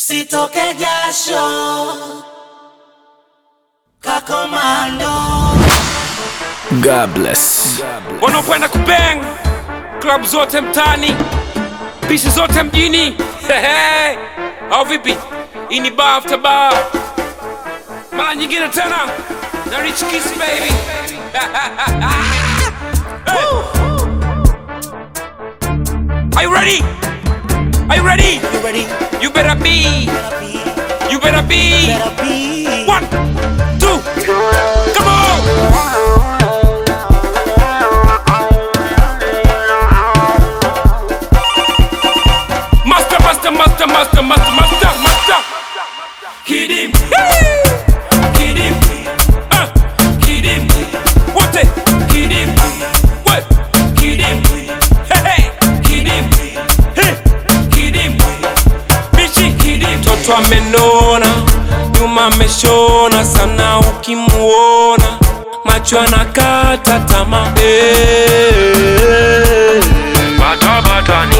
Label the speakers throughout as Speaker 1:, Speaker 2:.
Speaker 1: Sitoke jasho Kakomando.
Speaker 2: God bless.
Speaker 3: Wanaopenda kubang club zote mtani, pisi zote mjini. Au vipi? Hii ni bar after bar, mara nyingine tena na Rich Kiss baby. Hey. Are you ready? Are you ready?
Speaker 1: You ready?
Speaker 3: You better be. You better be. 1, 2, come on. Master. Kid him. Kid him. Kid him. What it? Kid him. What? Kid him. Hey. Kid him. Hey. Kid him. Bichi kid him. Toto amenona, nyuma ameshona sana, ukimuona macho anakata tamaa.
Speaker 4: Bata-batani,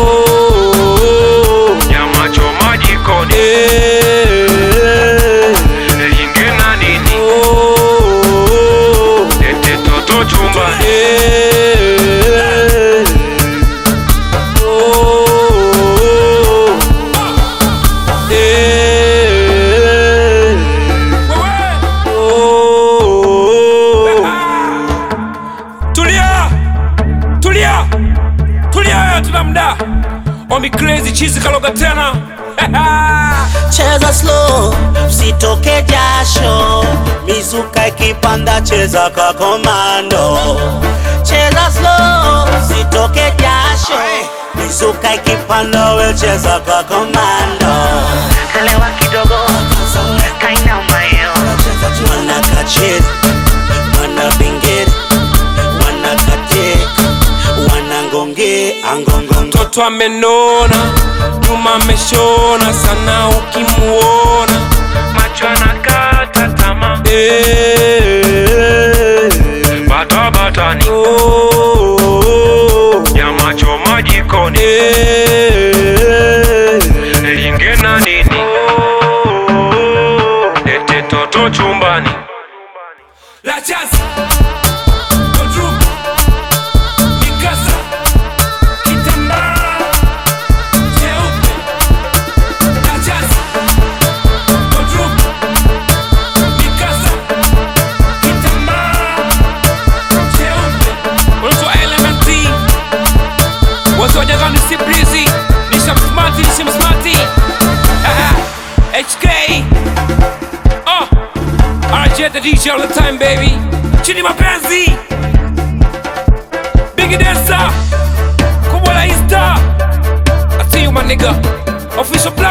Speaker 4: nyama choma jikoni, ingena nini, lete toto chumbani.
Speaker 3: Tulia, tunamda Omi crazy cheesy kaloga tena.
Speaker 1: Cheza slow, sitoke jasho. Mizuka ikipanda cheza kakomando. Cheza slow, sitoke jasho. Mizuka ikipanda we cheza kakomando.
Speaker 5: Elewa kidogo, kaina umayo.
Speaker 1: Wana kachiri, wana bingiri, wana katik, wana ngonge, angongongo.
Speaker 3: Toto amenona, nyuma ameshona sana, ukimuona macho anakata tamaa.
Speaker 4: Bata-batani, nyama choma jikoni, ingena nini, lete toto chumbani.
Speaker 3: La chance, Godroom, Mikasa, Kitamba, Cheupe. La chance, Godroom, Mikasa, Kitamba, Cheupe. Watu wa LMNT, watu wa Jagani si breezy, nisha msmati. HK, RJ the DJ all the time baby. Chini mapenzi, Biggie Dancer, Kubwa la Insta. I see you my nigga. Official